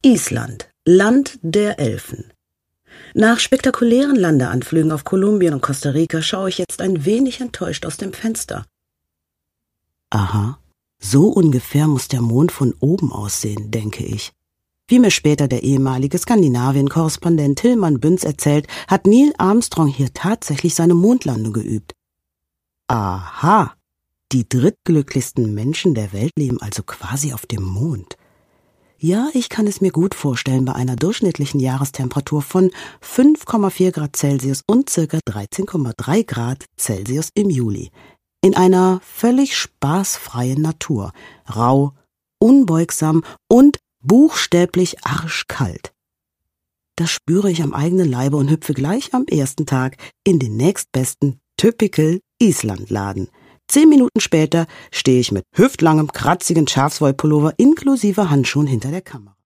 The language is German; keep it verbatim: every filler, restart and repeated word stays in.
Island, Land der Elfen. Nach spektakulären Landeanflügen auf Kolumbien und Costa Rica schaue ich jetzt ein wenig enttäuscht aus dem Fenster. Aha, so ungefähr muss der Mond von oben aussehen, denke ich. Wie mir später der ehemalige Skandinavien-Korrespondent Tilman Büns erzählt, hat Neil Armstrong hier tatsächlich seine Mondlandung geübt. Aha, die drittglücklichsten Menschen der Welt leben also quasi auf dem Mond. Ja, ich kann es mir gut vorstellen bei einer durchschnittlichen Jahrestemperatur von fünf Komma vier Grad Celsius und ca. dreizehn Komma drei Grad Celsius im Juli. In einer völlig spaßfreien Natur, rau, unbeugsam und buchstäblich arschkalt. Das spüre ich am eigenen Leibe und hüpfe gleich am ersten Tag in den nächstbesten Typical Island-Laden. Zehn Minuten später stehe ich mit hüftlangem, kratzigen Schafswollpullover inklusive Handschuhen hinter der Kamera.